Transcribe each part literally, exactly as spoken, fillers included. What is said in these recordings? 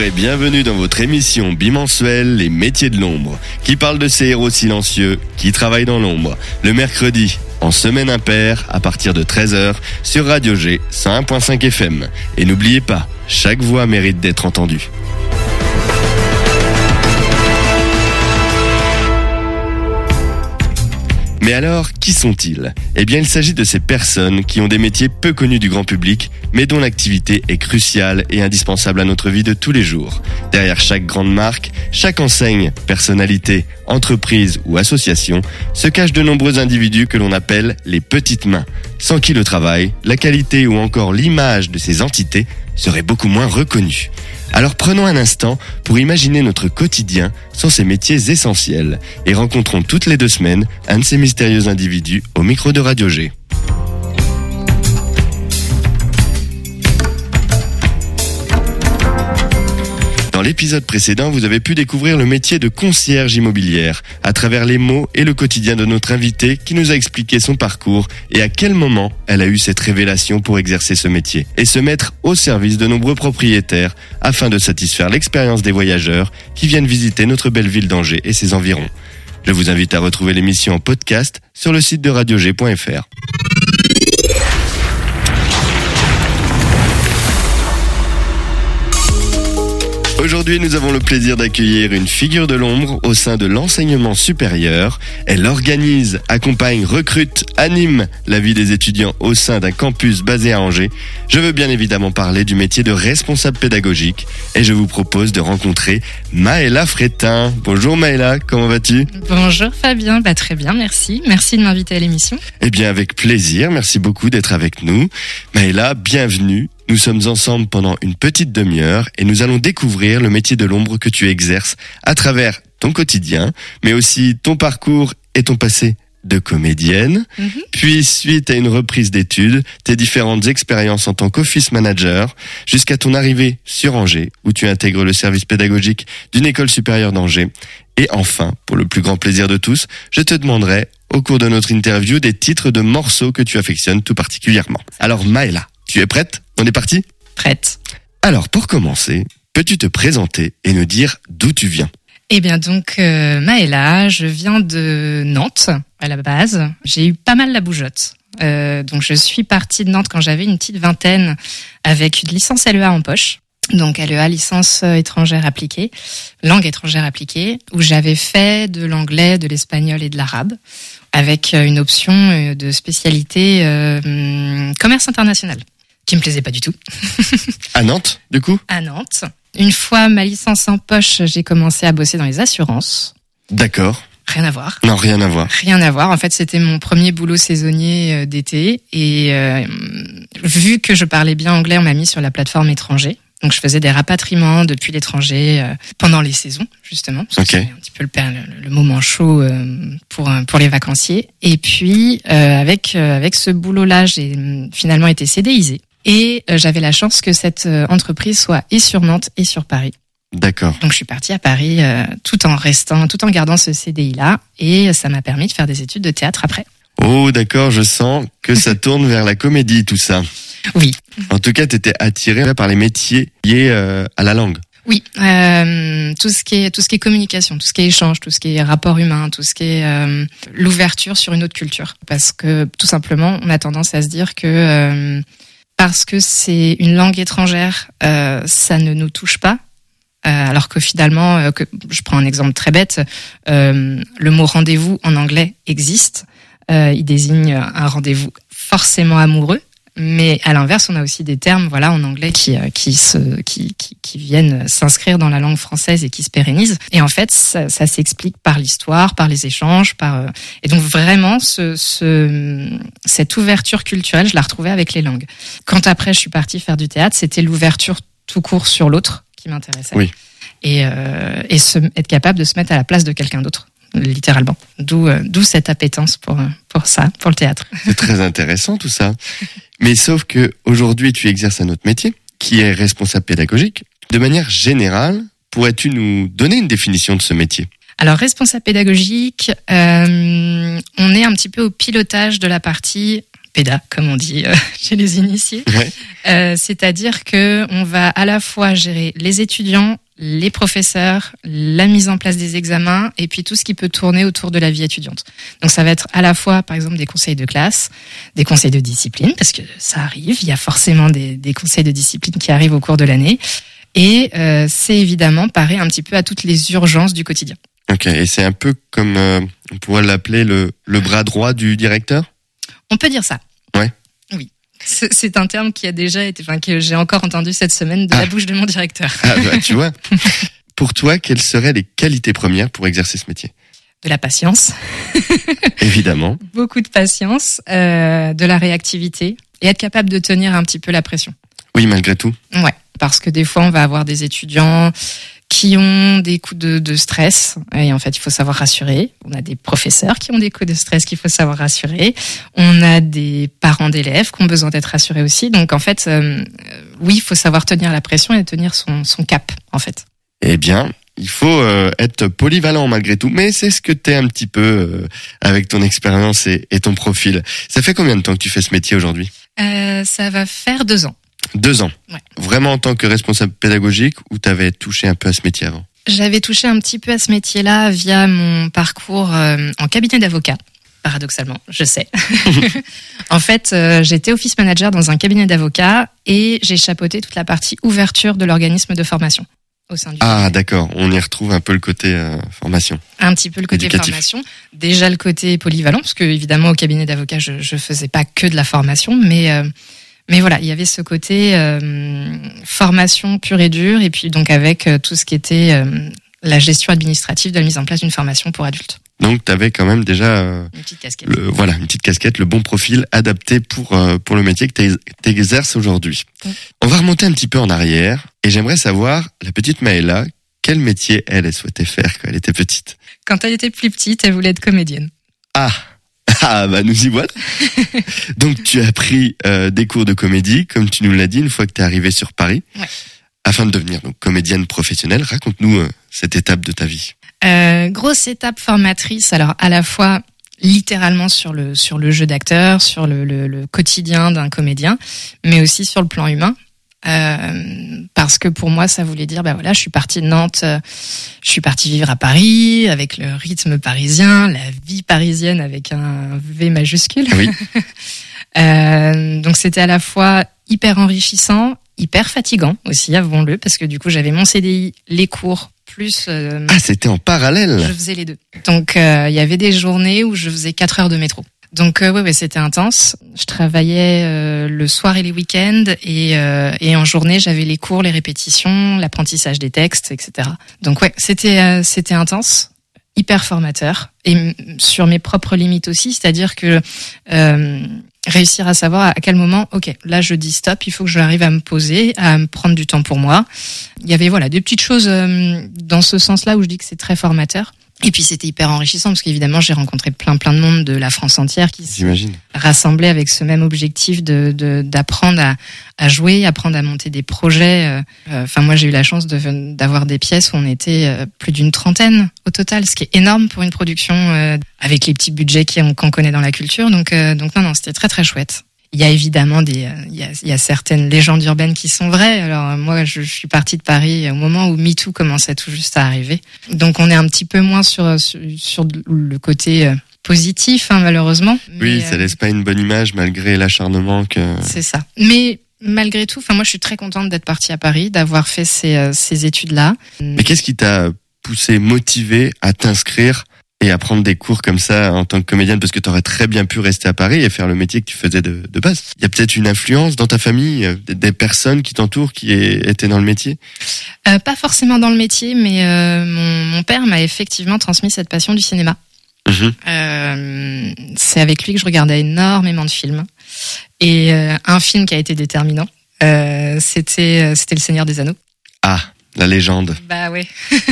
et bienvenue dans votre émission bimensuelle Les métiers de l'ombre, qui parle de ces héros silencieux qui travaillent dans l'ombre, le mercredi, en semaine impaire, à partir de treize heures, sur Radio G cent un virgule cinq F M. Et n'oubliez pas, chaque voix mérite d'être entendue. Mais alors, qui sont-ils ? Eh bien, il s'agit de ces personnes qui ont des métiers peu connus du grand public, mais dont l'activité est cruciale et indispensable à notre vie de tous les jours. Derrière chaque grande marque, chaque enseigne, personnalité, entreprise ou association, se cachent de nombreux individus que l'on appelle les petites mains, sans qui le travail, la qualité ou encore l'image de ces entités serait beaucoup moins reconnue. Alors prenons un instant pour imaginer notre quotidien sans ces métiers essentiels et rencontrons toutes les deux semaines un de ces mystérieux individus au micro de Radio G. Dans l'épisode précédent, vous avez pu découvrir le métier de concierge immobilière à travers les mots et le quotidien de notre invitée qui nous a expliqué son parcours et à quel moment elle a eu cette révélation pour exercer ce métier et se mettre au service de nombreux propriétaires afin de satisfaire l'expérience des voyageurs qui viennent visiter notre belle ville d'Angers et ses environs. Je vous invite à retrouver l'émission en podcast sur le site de radio g point f r. Aujourd'hui, nous avons le plaisir d'accueillir une figure de l'ombre au sein de l'enseignement supérieur. Elle organise, accompagne, recrute, anime la vie des étudiants au sein d'un campus basé à Angers. Je veux bien évidemment parler du métier de responsable pédagogique et je vous propose de rencontrer Maëla Frétin. Bonjour Maëla, comment vas-tu ? Bonjour Fabien, bah très bien, merci. Merci de m'inviter à l'émission. Eh bien avec plaisir, merci beaucoup d'être avec nous. Maëla, bienvenue. Nous sommes ensemble pendant une petite demi-heure et nous allons découvrir le métier de l'ombre que tu exerces à travers ton quotidien, mais aussi ton parcours et ton passé de comédienne. Mm-hmm. Puis, suite à une reprise d'études, tes différentes expériences en tant qu'office manager, jusqu'à ton arrivée sur Angers, où tu intègres le service pédagogique d'une école supérieure d'Angers. Et enfin, pour le plus grand plaisir de tous, je te demanderai, au cours de notre interview, des titres de morceaux que tu affectionnes tout particulièrement. Alors Maëla, tu es prête ? On est parti ? Prête. Alors, pour commencer, peux-tu te présenter et nous dire d'où tu viens ? Eh bien donc, euh, Maëla, je viens de Nantes, à la base. J'ai eu pas mal la bougeotte. Euh, donc, je suis partie de Nantes quand j'avais une petite vingtaine avec une licence L E A en poche. Donc, L E A, licence étrangère appliquée, langue étrangère appliquée, où j'avais fait de l'anglais, de l'espagnol et de l'arabe, avec une option de spécialité euh, commerce international. Qui me plaisait pas du tout. À Nantes, du coup ? À Nantes. Une fois ma licence en poche, j'ai commencé à bosser dans les assurances. D'accord. Rien à voir. Non, rien à voir. Rien à voir. En fait, c'était mon premier boulot saisonnier d'été. Et euh, vu que je parlais bien anglais, on m'a mis sur la plateforme étranger. Donc, je faisais des rapatriements depuis l'étranger euh, pendant les saisons, justement. Parce okay. que c'est un petit peu le, le, le moment chaud euh, pour, pour les vacanciers. Et puis, euh, avec, euh, avec ce boulot-là, j'ai finalement été CDisée. Et euh, j'avais la chance que cette euh, entreprise soit et sur Nantes et sur Paris. D'accord. Donc je suis partie à Paris euh, tout en restant, tout en gardant ce C D I-là, et ça m'a permis de faire des études de théâtre après. Oh d'accord, je sens que ça tourne vers la comédie tout ça. Oui. En tout cas, t'étais attirée par les métiers liés euh, à la langue. Oui, euh, tout ce qui est tout ce qui est communication, tout ce qui est échange, tout ce qui est rapport humain, tout ce qui est euh, l'ouverture sur une autre culture, parce que tout simplement, on a tendance à se dire que euh, parce que c'est une langue étrangère, euh, ça ne nous touche pas. Euh, alors que finalement, euh, que, je prends un exemple très bête, euh, le mot rendez-vous en anglais existe. Euh, il désigne un rendez-vous forcément amoureux. Mais à l'inverse, on a aussi des termes, voilà, en anglais qui qui se qui qui, qui viennent s'inscrire dans la langue française et qui se pérennisent. Et en fait, ça, ça s'explique par l'histoire, par les échanges, par et donc vraiment ce ce cette ouverture culturelle, je la retrouvais avec les langues. Quand après je suis partie faire du théâtre, c'était l'ouverture tout court sur l'autre qui m'intéressait. Oui. Et euh, et se, être capable de se mettre à la place de quelqu'un d'autre. Littéralement. D'où, euh, d'où cette appétence pour, pour ça, pour le théâtre. C'est très intéressant tout ça. Mais sauf que aujourd'hui tu exerces un autre métier, qui est responsable pédagogique. De manière générale, pourrais-tu nous donner une définition de ce métier ? Alors, responsable pédagogique, euh, on est un petit peu au pilotage de la partie péda, comme on dit euh, chez les initiés. Ouais. Euh, c'est-à-dire que on va à la fois gérer les étudiants, les professeurs, la mise en place des examens et puis tout ce qui peut tourner autour de la vie étudiante. Donc ça va être à la fois, par exemple, des conseils de classe, des conseils de discipline, parce que ça arrive, il y a forcément des, des conseils de discipline qui arrivent au cours de l'année. Et euh, c'est évidemment parer un petit peu à toutes les urgences du quotidien. Ok, et c'est un peu comme, euh, on pourrait l'appeler le, le bras droit du directeur ? On peut dire ça. Ouais. Oui. C'est, c'est un terme qui a déjà été, enfin, que j'ai encore entendu cette semaine de ah. la bouche de mon directeur. Ah bah, tu vois. Pour toi, quelles seraient les qualités premières pour exercer ce métier ? De la patience. Évidemment. Beaucoup de patience, euh, de la réactivité et être capable de tenir un petit peu la pression. Oui, malgré tout. Ouais, parce que des fois, on va avoir des étudiants qui ont des coups de, de stress et en fait, il faut savoir rassurer. On a des professeurs qui ont des coups de stress qu'il faut savoir rassurer. On a des parents d'élèves qui ont besoin d'être rassurés aussi. Donc en fait, euh, oui, il faut savoir tenir la pression et tenir son, son cap, en fait. Eh bien, il faut euh, être polyvalent malgré tout, mais c'est ce que t'es un petit peu euh, avec ton expérience et, et ton profil. Ça fait combien de temps que tu fais ce métier aujourd'hui ? euh, Ça va faire deux ans. Deux ans. Ouais. Vraiment en tant que responsable pédagogique ou t'avais touché un peu à ce métier avant ? J'avais touché un petit peu à ce métier-là via mon parcours euh, en cabinet d'avocat. Paradoxalement, je sais. En fait, euh, j'étais office manager dans un cabinet d'avocats et j'ai chapeauté toute la partie ouverture de l'organisme de formation au sein du Ah, cabinet. d'accord. On y retrouve un peu le côté euh, formation. Un petit peu le côté éducatif. Formation. Déjà le côté polyvalent, parce que évidemment au cabinet d'avocats, je, je faisais pas que de la formation, mais euh, mais voilà, il y avait ce côté euh, formation pure et dure, et puis donc avec euh, tout ce qui était euh, la gestion administrative de la mise en place d'une formation pour adultes. Donc, tu avais quand même déjà euh, une petite casquette. Le, voilà, une petite casquette, le bon profil adapté pour euh, pour le métier que tu exerces aujourd'hui. Mm. On va remonter un petit peu en arrière et j'aimerais savoir, la petite Maëla, quel métier elle, elle souhaitait faire quand elle était petite ? Quand elle était plus petite, elle voulait être comédienne. Ah Ah bah nous y voilà. Donc tu as pris euh, des cours de comédie, comme tu nous l'as dit, une fois que tu es arrivée sur Paris, ouais. afin de devenir donc comédienne professionnelle. Raconte-nous euh, cette étape de ta vie. Euh, grosse étape formatrice, alors à la fois littéralement sur le sur le jeu d'acteur, sur le, le, le quotidien d'un comédien, mais aussi sur le plan humain. Euh, parce que pour moi ça voulait dire ben voilà, je suis partie de Nantes, euh, je suis partie vivre à Paris avec le rythme parisien, la vie parisienne avec un V majuscule. Oui. euh, donc c'était à la fois hyper enrichissant, hyper fatigant aussi, avouons-le, parce que du coup j'avais mon C D I, les cours plus euh, ah c'était en parallèle. Je faisais les deux. Donc il euh, y avait des journées où je faisais quatre heures de métro. Donc euh, ouais, ouais, c'était intense. Je travaillais euh, le soir et les week-ends et, euh, et en journée j'avais les cours, les répétitions, l'apprentissage des textes, et cetera. Donc ouais, c'était euh, c'était intense, hyper formateur et m- sur mes propres limites aussi, c'est-à-dire que euh, réussir à savoir à quel moment, ok, là je dis stop, il faut que j'arrive à me poser, à me prendre du temps pour moi. Il y avait voilà des petites choses euh, dans ce sens-là où je dis que c'est très formateur. Et puis c'était hyper enrichissant parce qu'évidemment j'ai rencontré plein plein de monde de la France entière qui se rassemblaient avec ce même objectif de, de d'apprendre à, à jouer, apprendre à monter des projets. Enfin moi j'ai eu la chance de, d'avoir des pièces où on était plus d'une trentaine au total, ce qui est énorme pour une production euh, avec les petits budgets qu'on, qu'on connaît dans la culture. Donc euh, donc non non c'était très très chouette. Il y a évidemment des, il y a, il y a certaines légendes urbaines qui sont vraies. Alors moi, je, je suis partie de Paris au moment où MeToo commençait tout juste à arriver. Donc on est un petit peu moins sur sur, sur le côté positif, hein, malheureusement. Oui, mais, ça laisse pas une bonne image malgré l'acharnement que. C'est ça. Mais malgré tout, enfin moi, je suis très contente d'être partie à Paris, d'avoir fait ces ces études-là. Mais qu'est-ce qui t'a poussé, motivé à t'inscrire et à prendre des cours comme ça en tant que comédienne, parce que tu aurais très bien pu rester à Paris et faire le métier que tu faisais de, de base. Il y a peut-être une influence dans ta famille, des, des personnes qui t'entourent qui étaient dans le métier ? euh, Pas forcément dans le métier, mais euh, mon, mon père m'a effectivement transmis cette passion du cinéma. Mmh. Euh, c'est avec lui que je regardais énormément de films. Et euh, un film qui a été déterminant, euh, c'était, c'était Le Seigneur des Anneaux. Ah, la légende. Bah ouais.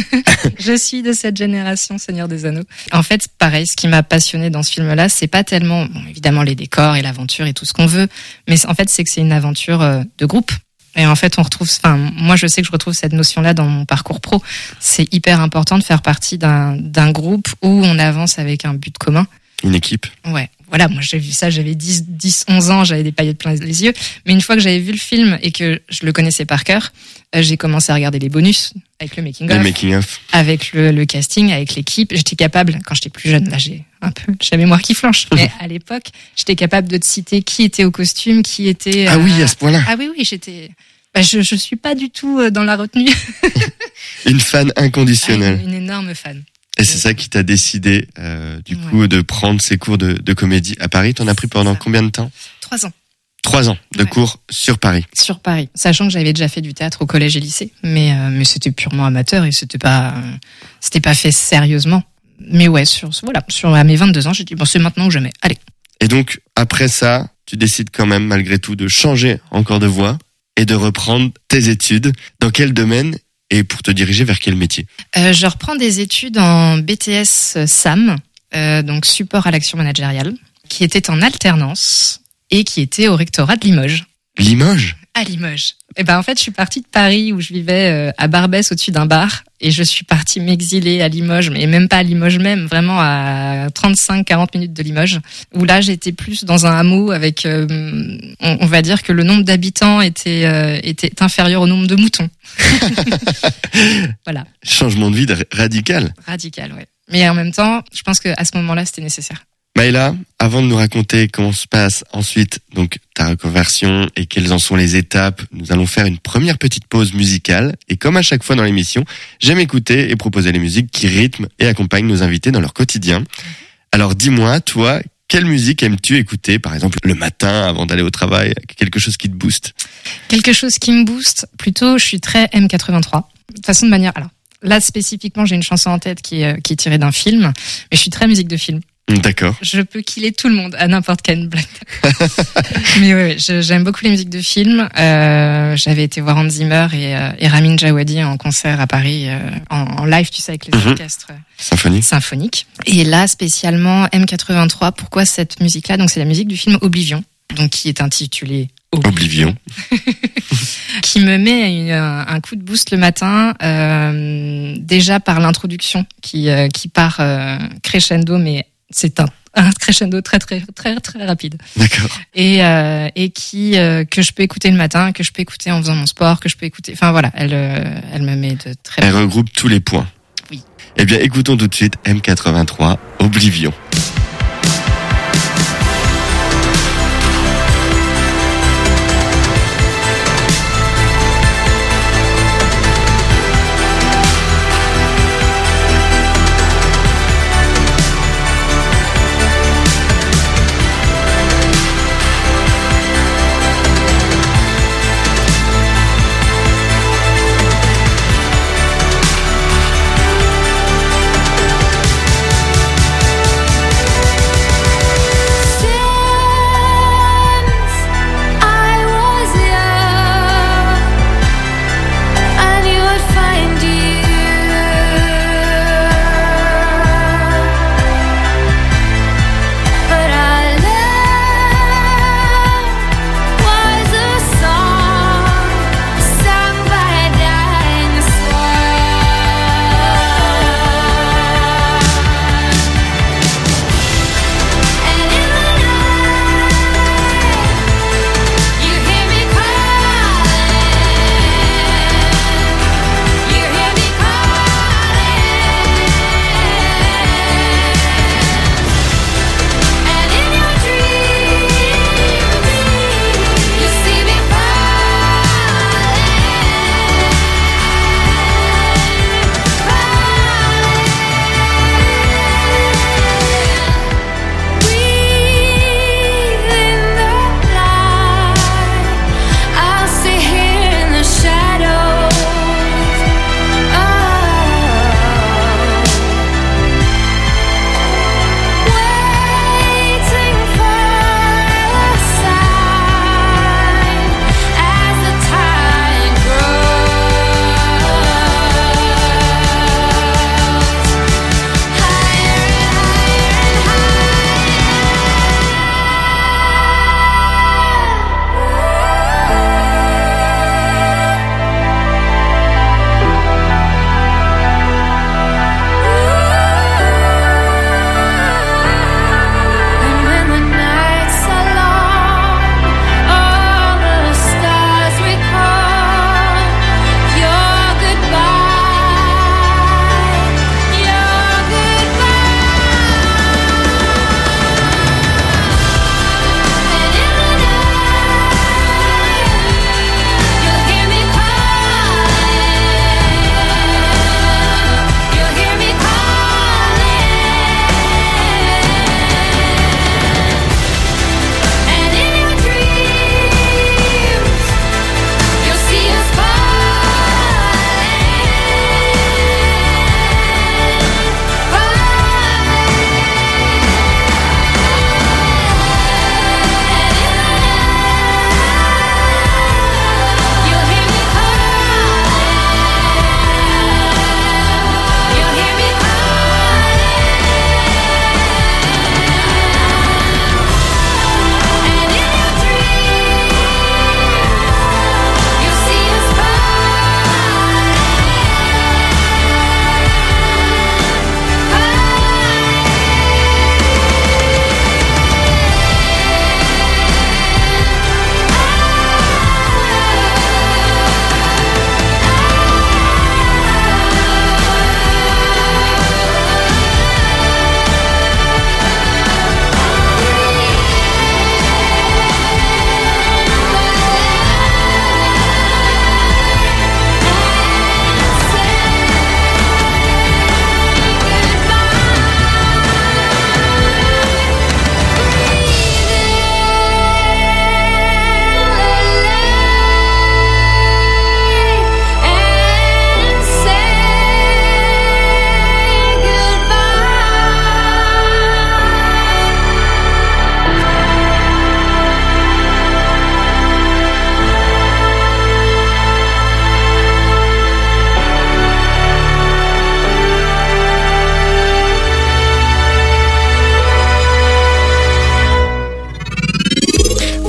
Je suis de cette génération Seigneur des Anneaux. En fait, pareil, ce qui m'a passionné dans ce film-là, c'est pas tellement, bon, évidemment, les décors et l'aventure et tout ce qu'on veut, mais en fait, c'est que c'est une aventure euh, de groupe. Et en fait, on retrouve, enfin, moi, je sais que je retrouve cette notion-là dans mon parcours pro. C'est hyper important de faire partie d'un, d'un groupe où on avance avec un but commun. Une équipe. Ouais. voilà, moi j'ai vu ça, j'avais dix, dix, onze ans, j'avais des paillettes plein les yeux. Mais une fois que j'avais vu le film et que je le connaissais par cœur, euh, j'ai commencé à regarder les bonus avec le making of, le making of, avec le, le casting, avec l'équipe. J'étais capable, quand j'étais plus jeune, là j'ai un peu, j'ai la mémoire qui flanche, mais à l'époque, j'étais capable de te citer qui était au costume, qui était. Ah euh... oui, à ce point-là. Ah oui, oui, j'étais. Bah, je, je suis pas du tout dans la retenue. Une fan inconditionnelle. Ah, une, une énorme fan. Et c'est ça qui t'a décidé, euh, du ouais. coup, de prendre ces cours de, de comédie à Paris. T'en as pris pendant combien de temps? Trois ans. Trois ans de ouais. cours sur Paris. Sur Paris, sachant que j'avais déjà fait du théâtre au collège et lycée, mais euh, mais c'était purement amateur et c'était pas euh, c'était pas fait sérieusement. Mais ouais, sur voilà, sur à mes vingt-deux ans, j'ai dit bon, c'est maintenant ou jamais. Allez. Et donc après ça, tu décides quand même malgré tout de changer encore de voie et de reprendre tes études. Dans quel domaine? Et pour te diriger vers quel métier? euh, Je reprends des études en B T S S A M, euh, donc support à l'action managériale, qui était en alternance et qui était au rectorat de Limoges. Limoges? À Limoges. Et ben en fait, je suis partie de Paris où je vivais euh, à Barbès au-dessus d'un bar et je suis partie m'exiler à Limoges, mais même pas à Limoges même, vraiment à trente-cinq à quarante minutes de Limoges, où là j'étais plus dans un hameau avec, euh, on, on va dire que le nombre d'habitants était euh, était inférieur au nombre de moutons. Voilà. Changement de vie radical. Radical, ouais. Mais en même temps, je pense qu'à ce moment-là, c'était nécessaire. Maëla, avant de nous raconter comment se passe ensuite donc ta reconversion et quelles en sont les étapes, nous allons faire une première petite pause musicale. Et comme à chaque fois dans l'émission, j'aime écouter et proposer les musiques qui rythment et accompagnent nos invités dans leur quotidien. Alors dis-moi, toi, quelle musique aimes-tu écouter, par exemple le matin avant d'aller au travail, quelque chose qui te booste? Quelque chose qui me booste, plutôt, je suis très M quatre-vingt-trois. De façon de manière, alors là spécifiquement, j'ai une chanson en tête qui est, qui est tirée d'un film, mais je suis très musique de film. D'accord. Je peux killer tout le monde à n'importe quelle blague. Mais oui, ouais, j'aime beaucoup les musiques de films. Euh, j'avais été voir Hans Zimmer et, euh, et Ramin Djawadi en concert à Paris, euh, en, en live, tu sais, avec les mm-hmm. orchestres symphoniques. symphoniques. Et là, spécialement M quatre-vingt-trois. Pourquoi cette musique-là? Donc, c'est la musique du film Oblivion, donc qui est intitulé Oblivion. Qui me met une, un, un coup de boost le matin, euh, déjà par l'introduction qui, euh, qui part euh, crescendo, mais c'est un, un crescendo très très très très rapide. D'accord. Et euh, et qui euh, que je peux écouter le matin, que je peux écouter en faisant mon sport, que je peux écouter. Enfin voilà, elle euh, elle me met de très. Elle regroupe tous les points. Oui. Eh bien, écoutons tout de suite M quatre-vingt-trois, Oblivion.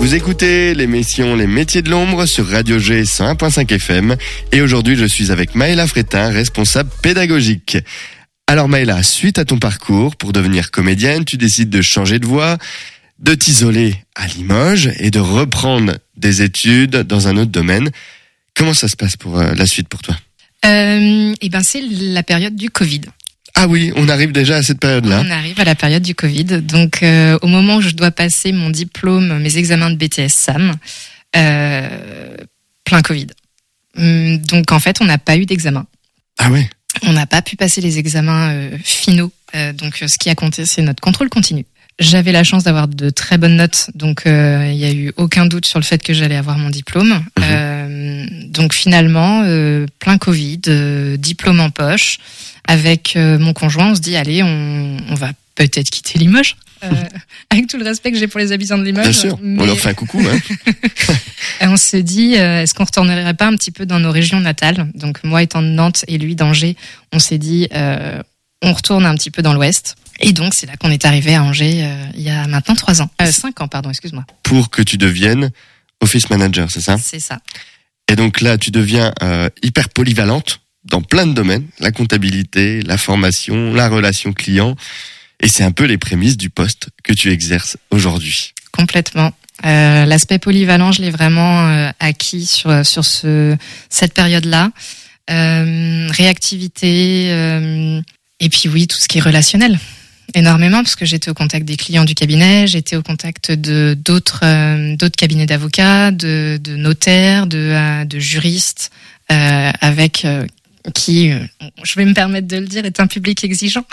Vous écoutez l'émission Les Métiers de l'Ombre sur Radio G cent un virgule cinq F M et aujourd'hui je suis avec Maëla Frétin, responsable pédagogique. Alors Maëla, suite à ton parcours pour devenir comédienne, tu décides de changer de voie, de t'isoler à Limoges et de reprendre des études dans un autre domaine. Comment ça se passe pour euh, la suite pour toi ? euh, Eh ben c'est la période du Covid. Ah oui, on arrive déjà à cette période-là. On arrive à la période du Covid. Donc, euh, au moment où je dois passer mon diplôme, mes examens de B T S S A M, euh, plein Covid. Donc, en fait, on n'a pas eu d'examen. Ah ouais. On n'a pas pu passer les examens euh, finaux. Euh, donc, ce qui a compté, c'est notre contrôle continu. J'avais la chance d'avoir de très bonnes notes, donc il euh, n'y a eu aucun doute sur le fait que j'allais avoir mon diplôme. Mmh. Euh, donc finalement, euh, plein Covid, euh, diplôme en poche. Avec euh, mon conjoint, on se dit allez, on, on va peut-être quitter Limoges. Euh, avec tout le respect que j'ai pour les habitants de Limoges. Bien sûr, mais... on leur fait un coucou. Hein. On se dit, euh, est-ce qu'on retournerait pas un petit peu dans nos régions natales ? Donc moi étant de Nantes et lui d'Angers, on s'est dit, euh, on retourne un petit peu dans l'Ouest. Et donc c'est là qu'on est arrivé à Angers euh, il y a maintenant trois ans, euh, cinq ans pardon, excuse-moi. Pour que tu deviennes office manager, c'est ça ? C'est ça. Et donc là, tu deviens euh, hyper polyvalente dans plein de domaines, la comptabilité, la formation, la relation client. Et c'est un peu les prémices du poste que tu exerces aujourd'hui. Complètement. Euh, l'aspect polyvalent, je l'ai vraiment euh, acquis sur sur ce cette période-là. Euh, réactivité euh, et puis oui, tout ce qui est relationnel. Énormément, parce que j'étais au contact des clients du cabinet, j'étais au contact de d'autres euh, d'autres cabinets d'avocats, de, de notaires, de euh, de juristes, euh, avec euh, qui, euh, je vais me permettre de le dire, est un public exigeant.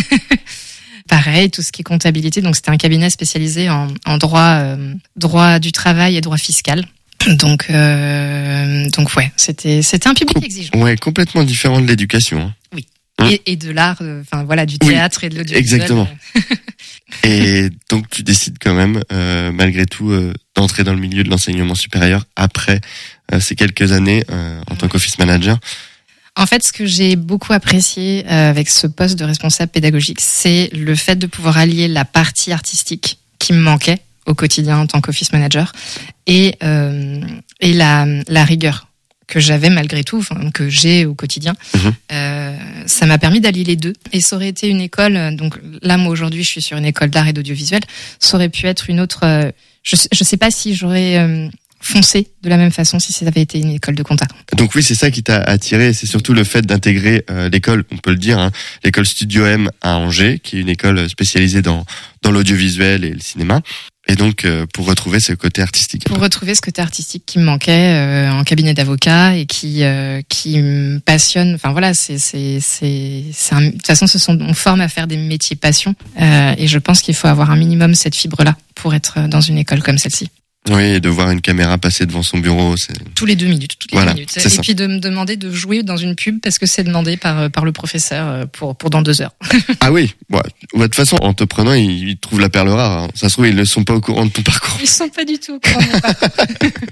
Pareil, tout ce qui est comptabilité. Donc c'était un cabinet spécialisé en, en droit, euh, droit du travail et droit fiscal. Donc, euh, donc ouais, c'était c'était un public exigeant. Ouais, complètement différent de l'éducation. Hein. Oui. Et, et de l'art, enfin euh, voilà, du théâtre oui, et de l'audiovisuel. Exactement. Et donc tu décides quand même, euh, malgré tout, euh, d'entrer dans le milieu de l'enseignement supérieur après euh, ces quelques années euh, en tant qu'office manager. En fait, ce que j'ai beaucoup apprécié euh, avec ce poste de responsable pédagogique, c'est le fait de pouvoir allier la partie artistique qui me manquait au quotidien en tant qu'office manager et euh, et la la rigueur que j'avais malgré tout, enfin que j'ai au quotidien. Mmh. Euh, ça m'a permis d'allier les deux. Et ça aurait été une école. Donc là, moi aujourd'hui, je suis sur une école d'art et d'audiovisuel. Ça aurait pu être une autre. Euh, je je sais pas si j'aurais euh, foncé de la même façon si ça avait été une école de compta. Donc oui, c'est ça qui t'a attiré, c'est surtout le fait d'intégrer euh, l'école, on peut le dire, hein, l'école Studio M à Angers, qui est une école spécialisée dans dans l'audiovisuel et le cinéma. Et donc euh, pour retrouver ce côté artistique. Pour retrouver ce côté artistique qui me manquait euh, en cabinet d'avocat et qui euh, qui me passionne. Enfin voilà, c'est c'est c'est c'est un, de toute façon, ce sont on forme à faire des métiers passion euh, et je pense qu'il faut avoir un minimum cette fibre-là pour être dans une école comme celle-ci. Oui, et de voir une caméra passer devant son bureau, c'est... Tous les deux minutes, toutes les voilà, minutes. Et ça. Puis de me demander de jouer dans une pub parce que c'est demandé par par le professeur pour pour dans deux heures. Ah oui, ouais. De toute façon, en te prenant, ils, ils trouvent la perle rare. Hein. Ça se trouve, ils ne sont pas au courant de ton parcours. Ils sont pas du tout au courant de mon parcours.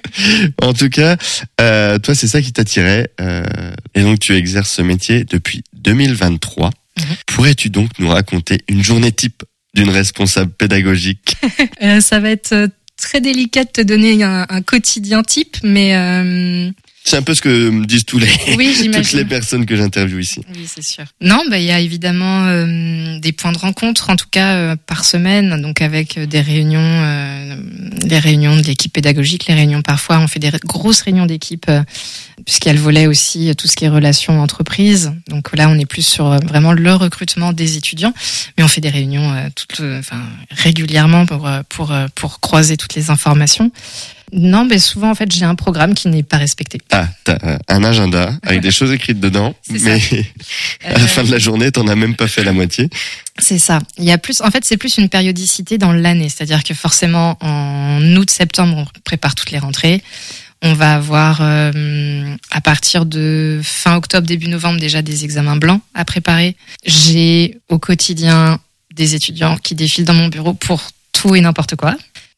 En tout cas, euh, toi, c'est ça qui t'attirait. Euh, et donc, tu exerces ce métier depuis deux mille vingt-trois. Mm-hmm. Pourrais-tu donc nous raconter une journée type d'une responsable pédagogique ? euh, Ça va être... très délicat de te donner un, un quotidien type, mais euh... c'est un peu ce que me disent tous les oui, toutes les personnes que j'interviewe ici. Oui, c'est sûr. Non, bah il y a évidemment euh, des points de rencontre, en tout cas euh, par semaine, donc avec des réunions, euh, les réunions de l'équipe pédagogique, les réunions parfois on fait des grosses réunions d'équipe euh, puisqu'il y a le volet aussi tout ce qui est relations entreprises. Donc là, on est plus sur euh, vraiment le recrutement des étudiants, mais on fait des réunions euh, toutes, euh, enfin régulièrement pour pour pour croiser toutes les informations. Non, mais souvent, en fait, j'ai un programme qui n'est pas respecté. Ah, t'as un agenda avec des choses écrites dedans, c'est mais ça. à la euh... fin de la journée, t'en as même pas fait la moitié. C'est ça. Il y a plus, en fait, c'est plus une périodicité dans l'année. C'est-à-dire que forcément, en août, septembre, on prépare toutes les rentrées. On va avoir, euh, à partir de fin octobre, début novembre, déjà des examens blancs à préparer. J'ai au quotidien des étudiants qui défilent dans mon bureau pour tout et n'importe quoi.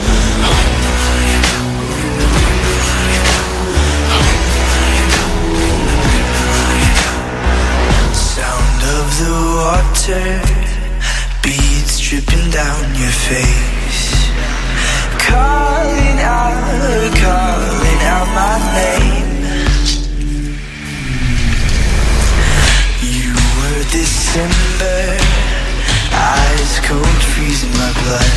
Sound of the water, beads dripping down your face. Calling out, calling out my name. You were December, eyes cold, freezing my blood.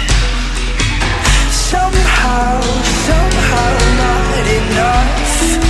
Somehow, somehow not enough.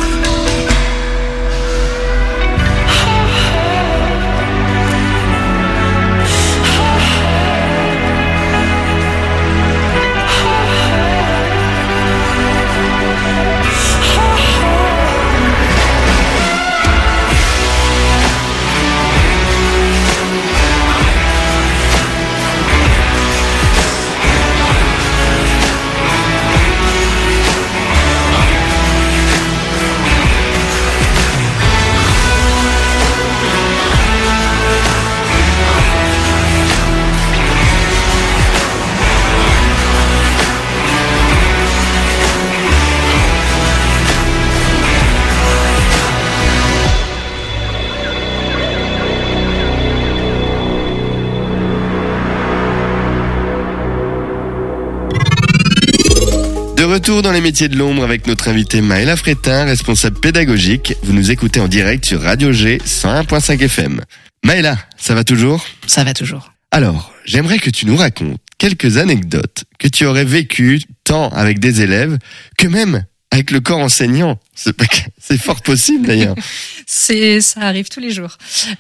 De retour dans les métiers de l'ombre avec notre invité Maëla Frétin, responsable pédagogique. Vous nous écoutez en direct sur Radio G cent un virgule cinq F M. Maëla, ça va toujours ? Ça va toujours. Alors, j'aimerais que tu nous racontes quelques anecdotes que tu aurais vécues tant avec des élèves que même avec le corps enseignant. C'est, pas... c'est fort possible d'ailleurs. C'est, ça arrive tous les jours.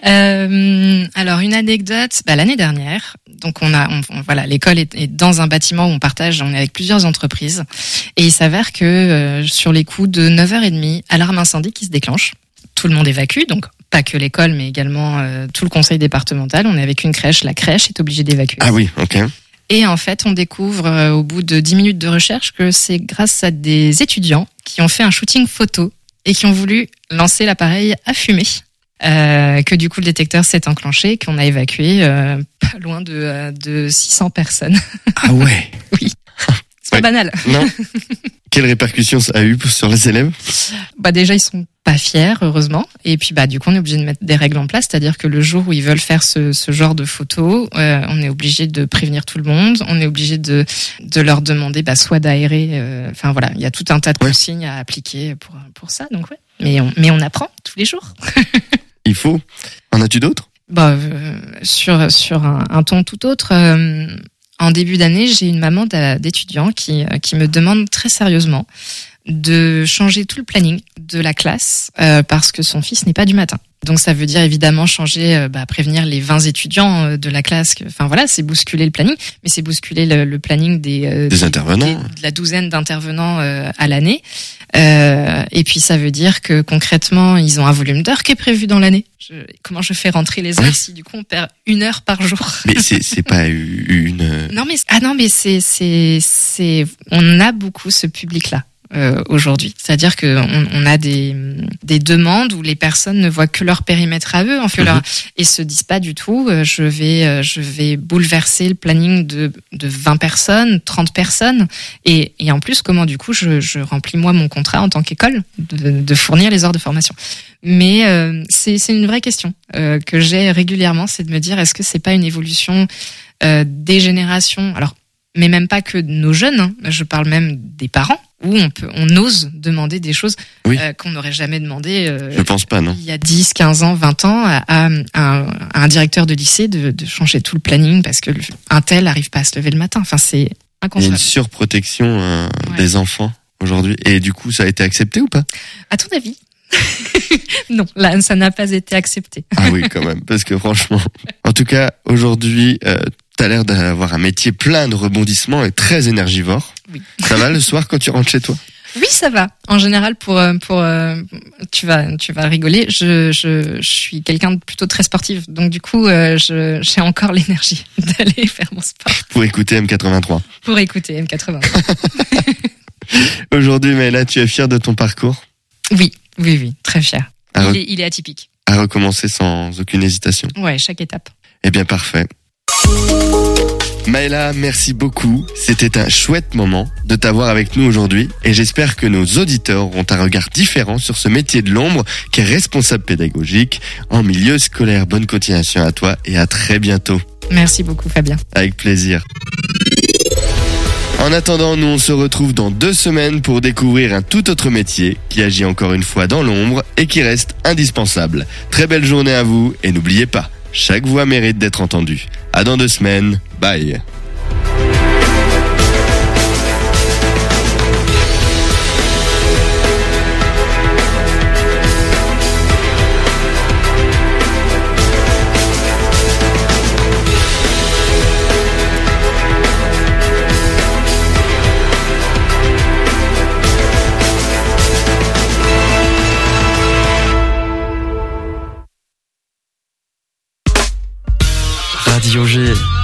Euh, alors une anecdote, bah, l'année dernière, donc on a, on, on, voilà, l'école est, est dans un bâtiment où on partage, on est avec plusieurs entreprises, et il s'avère que euh, sur les coups de neuf heures trente, alarme incendie qui se déclenche. Tout le monde évacue, donc pas que l'école, mais également euh, tout le conseil départemental. On est avec une crèche, la crèche est obligée d'évacuer. Ah oui, ok. Et en fait, on découvre euh, au bout de dix minutes de recherche que c'est grâce à des étudiants qui ont fait un shooting photo et qui ont voulu lancer l'appareil à fumée, euh, que du coup le détecteur s'est enclenché, qu'on a évacué euh, pas loin de, euh, de six cents personnes. Ah ouais. Oui. C'est Ouais. pas banal. Non. Quelles répercussions ça a eu sur les élèves ? Bah déjà ils sont pas fiers, heureusement, et puis bah du coup on est obligé de mettre des règles en place, c'est-à-dire que le jour où ils veulent faire ce, ce genre de photos, euh, on est obligé de prévenir tout le monde, on est obligé de de leur demander bah soit d'aérer, euh, enfin voilà, il y a tout un tas de Ouais. consignes à appliquer pour pour ça, donc ouais. Mais on mais on apprend tous les jours. Il faut. En as-tu d'autres ? Bah, euh, sur sur un, un ton tout autre. Euh, en début d'année, j'ai une maman d'a- d'étudiant qui euh, qui me demande très sérieusement de changer tout le planning de la classe euh, parce que son fils n'est pas du matin. Donc ça veut dire évidemment changer, euh, bah, prévenir les vingt étudiants euh, de la classe. Que, enfin voilà, c'est bousculer le planning, mais c'est bousculer le, le planning des, euh, Des des- intervenants. des- de la douzaine d'intervenants euh, à l'année. Euh, et puis ça veut dire que concrètement, ils ont un volume d'heures qui est prévu dans l'année. Je, comment je fais rentrer les heures Oui. si du coup on perd une heure par jour? Mais c'est c'est pas une. Non mais ah non mais c'est c'est c'est on a beaucoup ce public-là. Euh, aujourd'hui, c'est-à-dire que on, on a des des demandes où les personnes ne voient que leur périmètre à eux, en fait, Mhm. leur, et se disent pas du tout, euh, je vais euh, je vais bouleverser le planning de de vingt personnes, trente personnes, et et en plus comment du coup je je remplis moi mon contrat en tant qu'école de, de fournir les heures de formation. Mais euh, c'est c'est une vraie question euh, que j'ai régulièrement, c'est de me dire est-ce que c'est pas une évolution euh, des générations, alors mais même pas que de nos jeunes, hein, je parle même des parents, où on peut, on ose demander des choses Oui. euh, qu'on n'aurait jamais demandé euh, Je pense pas, non. il y a dix, quinze ans, vingt ans à, à un, à un directeur de lycée de, de changer tout le planning parce que le- un tel arrive pas à se lever le matin. Enfin, c'est Il y a une inconcevable. surprotection euh, Ouais. des enfants aujourd'hui. Et du coup, ça a été accepté ou pas? À ton avis? Non, là, ça n'a pas été accepté. Ah oui, quand même, parce que franchement. En tout cas, aujourd'hui, euh, t'as l'air d'avoir un métier plein de rebondissements et très énergivore. Oui. Ça va le soir quand tu rentres chez toi? Oui, ça va. En général, pour euh, pour euh, tu vas tu vas rigoler. Je je je suis quelqu'un de plutôt très sportif, donc du coup, euh, je j'ai encore l'énergie d'aller faire mon sport Pour écouter M quatre-vingt-trois. pour écouter M quatre-vingts. Aujourd'hui, Maëla, tu es fière de ton parcours? Oui, oui, oui, très fier. À, Il re- est, il est atypique. à recommencer sans aucune hésitation. Ouais, chaque étape. Eh bien, parfait. Maëla, merci beaucoup. C'était un chouette moment de t'avoir avec nous aujourd'hui et j'espère que nos auditeurs auront un regard différent sur ce métier de l'ombre qui est responsable pédagogique en milieu scolaire. Bonne continuation à toi et à très bientôt. Merci beaucoup, Fabien. Avec plaisir. En attendant, nous on se retrouve dans deux semaines pour découvrir un tout autre métier qui agit encore une fois dans l'ombre et qui reste indispensable. Très belle journée à vous et n'oubliez pas, chaque voix mérite d'être entendue. À dans deux semaines. Bye. Radio G.